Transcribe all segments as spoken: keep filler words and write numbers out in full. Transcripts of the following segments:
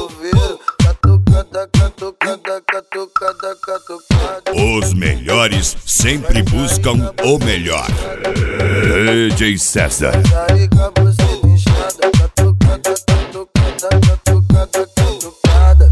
chuveiro. Catucada, catucada, catucada, catucada. Os melhores sempre buscam o melhor. D J César. Aí com a buceta inchada. Catucada, catucada, catucada, catucada.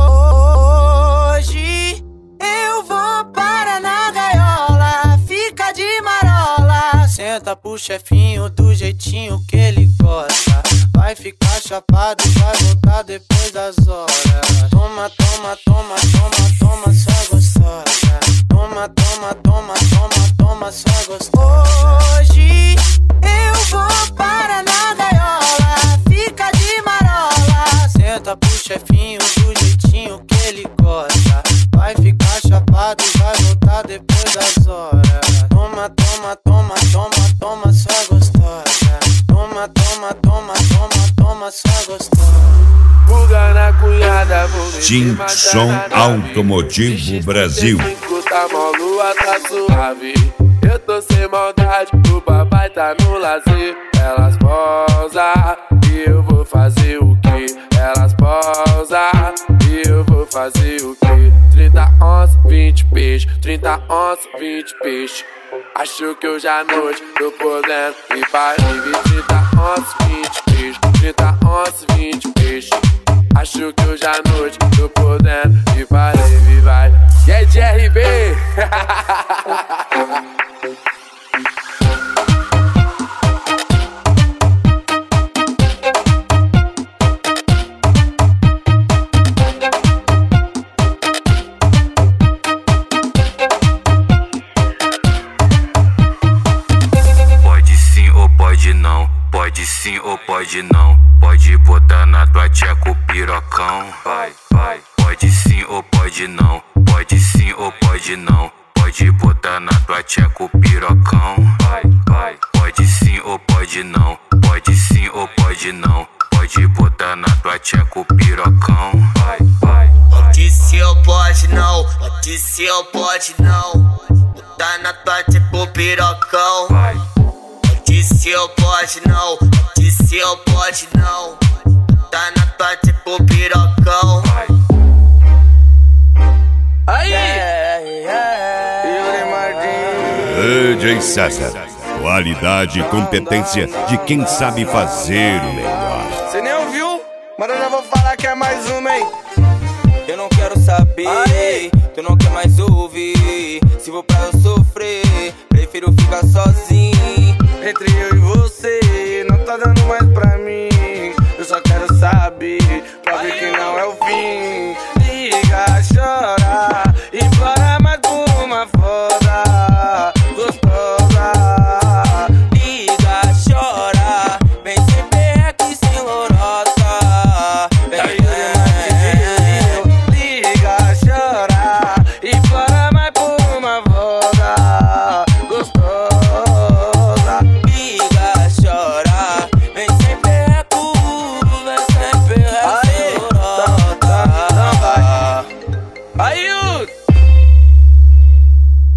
Hoje eu vou para na gaiola, fica de marola. Senta pro chefinho do jeitinho que ele gosta. Vai ficar chapado e vai voltar depois das horas. Toma, toma, toma, toma, toma, só gostosa. Toma, toma, toma, toma, toma, só gostosa. Hoje eu vou para na gaiola, fica de marola. Senta pro chefinho do jeitinho que ele gosta. Vai ficar chapado e vai voltar depois das horas. Toma, toma, toma, toma, toma, só gostosa. Toma, toma, toma, toma, toma, só gostosa. Buga na cunhada, vou Tim Som Automotivo Brasil. Tá mó lua, tá suave. Eu tô sem maldade, o papai tá no lazer. Elas posam e eu vou fazer o quê? Elas posam e eu vou fazer o quê? Trinta onças, vinte peixe. Trinta onças, vinte peixe. Acho que hoje à noite tô podendo ir pra rave. Trinta onças, vinte peixe. Trinta onças, vinte peixe. Acho que hoje à noite tô podendo ir pra rave, vai. E é de R B. Pode sim ou pode não, pode sim ou pode não. Pode botar na tua tcheca o pirocão. Vai, vai. Pode sim ou pode não, pode sim ou pode não. Pode botar na tua tcheca o pirocão. Vai, vai. Pode sim ou pode não, pode sim ou pode não. Pode botar na tua tcheca o pirocão. Vai, vai. Pode sim ou pode não, pode sim ou pode não. Botar na tua tcheca o pirocão. Vai. Pode sim ou pode não, pode sim ou pode não. Botar na tua tcheca o pirocão. Vai. Aí! D J César. Qualidade e competência de quem sabe fazer o melhor. Cê nem ouviu? Mas eu já vou falar que é mais uma, hein? Eu não quero saber, aí. Tu não quer mais ouvir. Se for pra eu sofrer, prefiro ficar sozinho. Entre eu e você, não tá dando mais pra mim. Eu só quero saber